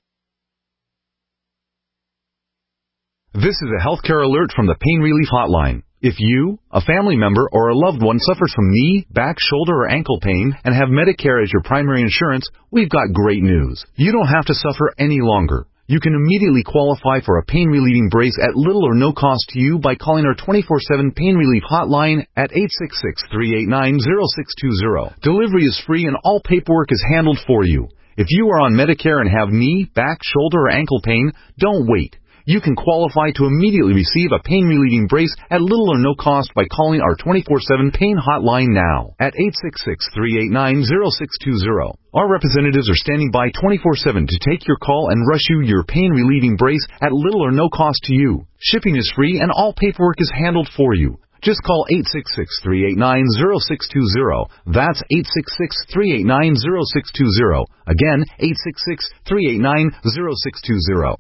This is a healthcare alert from the Pain Relief Hotline. If you, a family member, or a loved one suffers from knee, back, shoulder, or ankle pain and have Medicare as your primary insurance, we've got great news. You don't have to suffer any longer. You can immediately qualify for a pain-relieving brace at little or no cost to you by calling our twenty-four seven Pain Relief Hotline at eight six six, three eight nine, zero six two zero. Delivery is free and all paperwork is handled for you. If you are on Medicare and have knee, back, shoulder, or ankle pain, don't wait. You can qualify to immediately receive a pain-relieving brace at little or no cost by calling our twenty-four seven Pain Hotline now at eight six six, three eight nine, zero six two zero. Our representatives are standing by twenty-four seven to take your call and rush you your pain-relieving brace at little or no cost to you. Shipping is free and all paperwork is handled for you. Just call eight six six, three eight nine, zero six two zero. That's eight six six, three eight nine, zero six two zero. Again, eight six six, three eight nine, zero six two zero.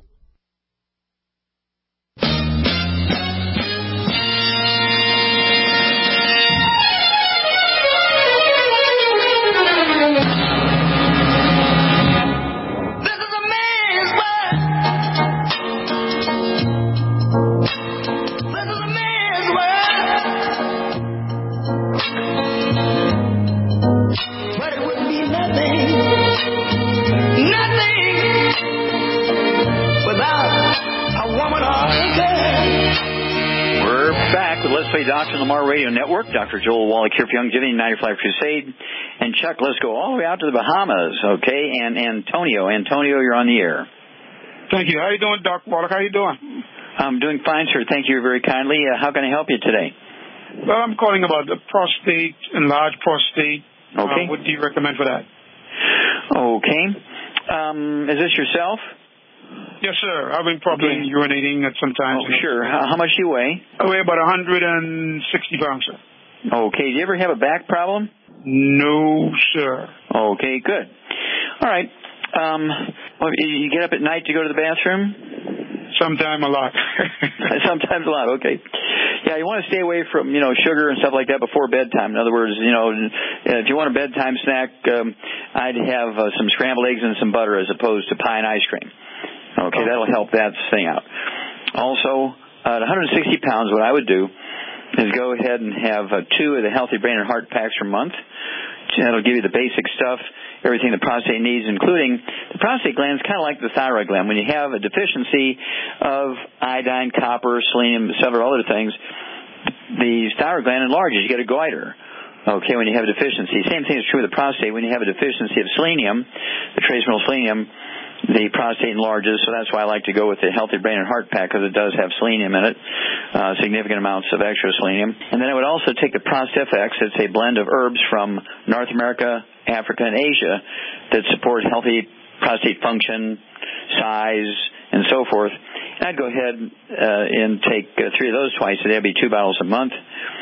Doctor Lamar Radio Network. Doctor Joel Wallach here for Youngevity ninety-five Crusade. And Chuck, let's go all the way out to the Bahamas, okay? And Antonio. Antonio, you're on the air. Thank you. How you doing, Doctor Wallach? How you doing? I'm doing fine, sir. Thank you very kindly. Uh, how can I help you today? Well, I'm calling about the prostate, enlarged prostate. Okay. Uh, what do you recommend for that? Okay. Um, is this yourself? Yes, sir. I've been probably okay. urinating at some times. Oh, sure. How, how much do you weigh? I weigh about one hundred sixty pounds, sir. Okay. Do you ever have a back problem? No, sir. Okay, good. All right. Um, well, you get up at night to go to the bathroom? Sometime a lot. Sometimes a lot, okay. Yeah, you want to stay away from, you know, sugar and stuff like that before bedtime. In other words, you know, if you want a bedtime snack, um, I'd have uh, some scrambled eggs and some butter as opposed to pie and ice cream. Okay, that'll help that thing out. Also, at one hundred sixty pounds, what I would do is go ahead and have uh, two of the Healthy Brain and Heart packs per month. That'll give you the basic stuff, everything the prostate needs, including the prostate gland is kind of like the thyroid gland. When you have a deficiency of iodine, copper, selenium, several other things, the thyroid gland enlarges. You get a goiter. Okay, when you have a deficiency. Same thing is true with the prostate. When you have a deficiency of selenium, the trace mineral selenium, the prostate enlarges, so that's why I like to go with the Healthy Brain and Heart Pack, because it does have selenium in it, uh, significant amounts of extra selenium. And then I would also take the ProstFX. It's a blend of herbs from North America, Africa, and Asia that support healthy prostate function, size, and so forth. And I'd go ahead uh, and take uh, three of those twice a day. That'd be two bottles a month.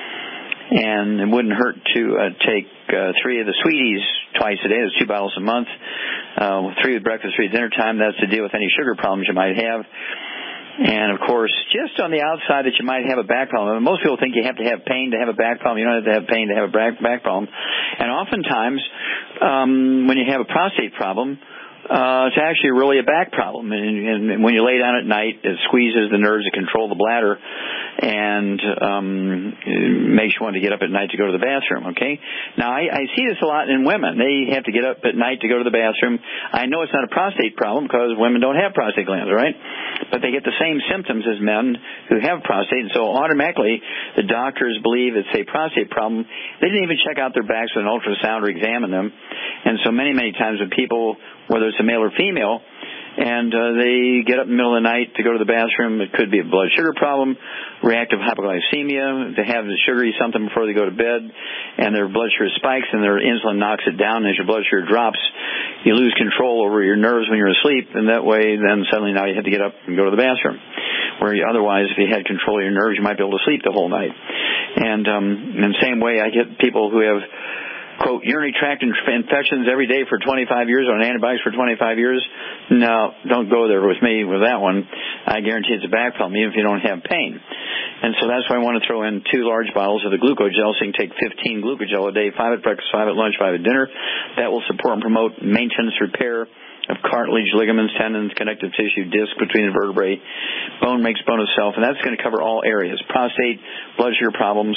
And it wouldn't hurt to uh, take uh, three of the Sweeties twice a day. That's two bottles a month. Uh, three at breakfast, three at dinner time. That's to deal with any sugar problems you might have. And, of course, just on the outside that you might have a back problem. Most people think you have to have pain to have a back problem. You don't have to have pain to have a back, back problem. And oftentimes, um, when you have a prostate problem, Uh, it's actually really a back problem, and, and when you lay down at night, it squeezes the nerves that control the bladder, and um, it makes you want to get up at night to go to the bathroom. Okay, now I, I see this a lot in women. They have to get up at night to go to the bathroom. I know it's not a prostate problem because women don't have prostate glands, right? But they get the same symptoms as men who have prostate, and so automatically the doctors believe it's a prostate problem. They didn't even check out their backs with an ultrasound or examine them, and so many, many times when people, whether it's a male or female, and uh, they get up in the middle of the night to go to the bathroom. It could be a blood sugar problem, reactive hypoglycemia, to have the sugary something before they go to bed, and their blood sugar spikes and their insulin knocks it down. And as your blood sugar drops, you lose control over your nerves when you're asleep, and that way then suddenly now you have to get up and go to the bathroom. Where you, otherwise, if you had control of your nerves, you might be able to sleep the whole night. And um, in the same way, I get people who have, quote, urinary tract infections every day for twenty-five years or on antibiotics for twenty-five years. No, don't go there with me with that one. I guarantee it's a back problem, even if you don't have pain. And so that's why I want to throw in two large bottles of the Glucogel, so you can take fifteen Glucogel a day, five at breakfast, five at lunch, five at dinner. That will support and promote maintenance, repair of cartilage, ligaments, tendons, connective tissue, disc between the vertebrae. Bone makes bone itself, and that's going to cover all areas: prostate, blood sugar problems,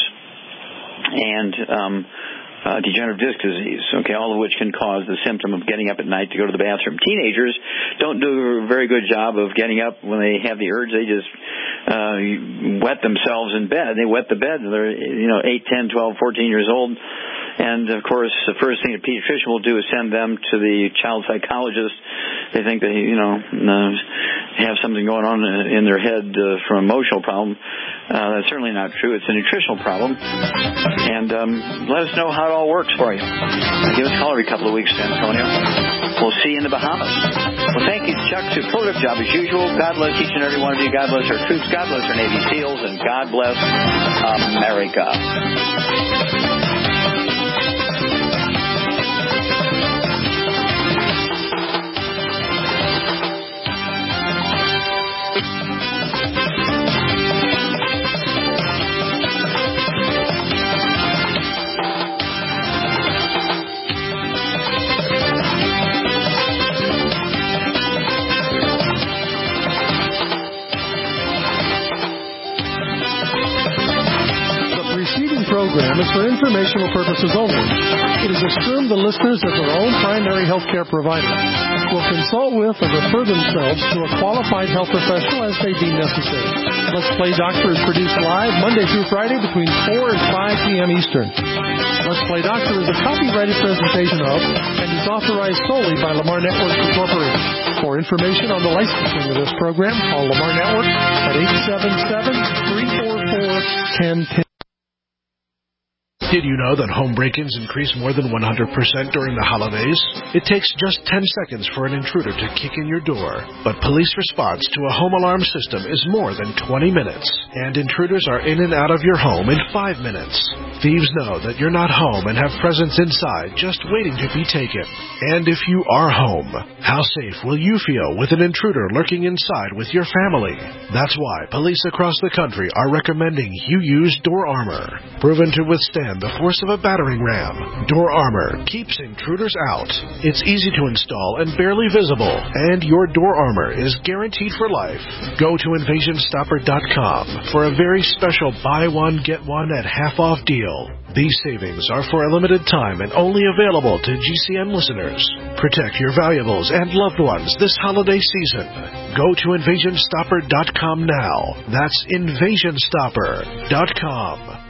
and um Uh, degenerative disc disease, okay, all of which can cause the symptom of getting up at night to go to the bathroom. Teenagers don't do a very good job of getting up when they have the urge. They just uh, wet themselves in bed. They wet the bed. They're, you know, eight, ten, twelve, fourteen years old. And, of course, the first thing a pediatrician will do is send them to the child psychologist. They think they, you know, uh, have something going on in their head uh, from an emotional problem. Uh, that's certainly not true. It's a nutritional problem. And um, let us know how it all works for you. Give us a call every couple of weeks, San Antonio. We'll see you in the Bahamas. Well, thank you, Chuck. Superlative job as usual. God bless each and every one of you. God bless our troops. God bless our Navy SEALs. And God bless America. Program is for informational purposes only. It is assumed the listeners as their own primary health care provider will consult with or refer themselves to a qualified health professional as they deem necessary. Let's Play Doctor is produced live Monday through Friday between four and five p.m. Eastern. Let's Play Doctor is a copyrighted presentation of and is authorized solely by Lamar Network Incorporated. For information on the licensing of this program, call Lamar Network at eight seven seven, three four four, one zero one zero. Did you know that home break-ins increase more than one hundred percent during the holidays? It takes just ten seconds for an intruder to kick in your door. But police response to a home alarm system is more than twenty minutes. And intruders are in and out of your home in five minutes. Thieves know that you're not home and have presents inside just waiting to be taken. And if you are home, how safe will you feel with an intruder lurking inside with your family? That's why police across the country are recommending you use Door Armor. Proven to withstand the force of a battering ram, Door Armor keeps intruders out. It's easy to install and barely visible, and your Door Armor is guaranteed for life. Go to invasion stopper dot com for a very special buy one, get one at half-off deal. These savings are for a limited time and only available to G C N listeners. Protect your valuables and loved ones this holiday season. Go to invasion stopper dot com now. That's invasion stopper dot com.